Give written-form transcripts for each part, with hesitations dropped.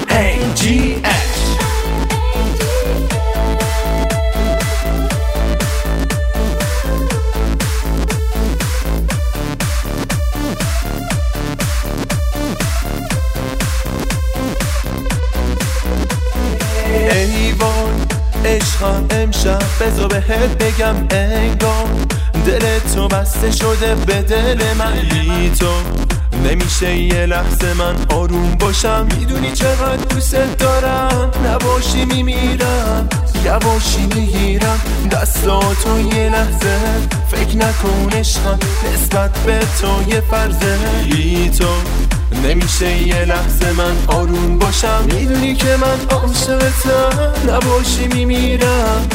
AGH. ای وای عشقم امشب بذار بهت بگم انگار دل تو بسته شده به دل من. بی تو نمیشه یه لحظه من آروم باشم. میدونی چقدر دوست دارم، نباشی میمیرم، یواشی میگیرم دستاتو یه لحظه. فکر نکن عشقم نسبت به تو یه فرضه. بی تو نمیشه یه لحظه من آروم باشم. میدونی که من عاشقتم، نباشی میمیرم.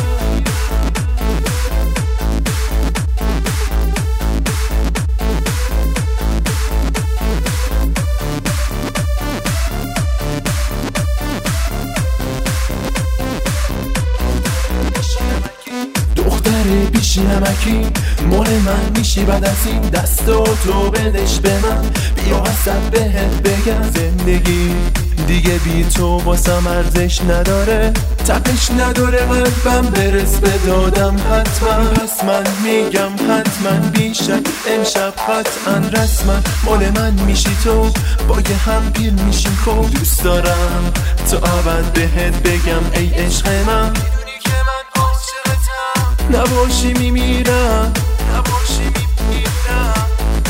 بیشی نمکی مال من میشی بعد از این دستاتو بدش به من. بیا وسط بهت بگم زندگی دیگه بی تو واسم ارزش نداره، تپش نداره قلبم برس به دادم حتما. پس من میگم حتما بیشتر امشب قطعا رسما مال من میشی تو، با یه هم پیر میشیم خوب. دوست دارم تا ابد بهت بگم ای عشق من، نباشی میمیرم، نباشی میمیرم.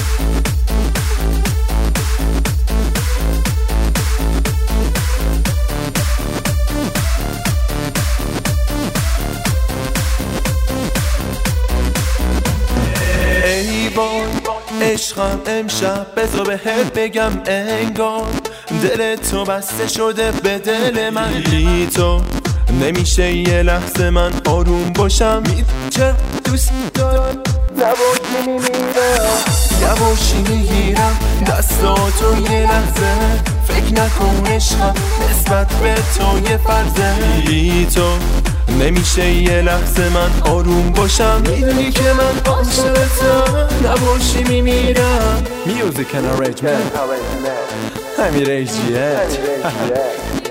ای وای عشقم امشب بذار بهت بگم انگار دل تو بسته شده به دل من. بی تو نمیشه یه لحظه من آروم باشم. چه دوست دارم، نباشی میمیرم، یواشی میگیرم دستاتو یه لحظه. فکر نکن عشقم نسبت به تو یه فرضه. بی تو نمیشه یه لحظه من آروم باشم. میدونی که من عاشقتم، نباشی میمیرم. میوزیک and arrangement امیر AGH.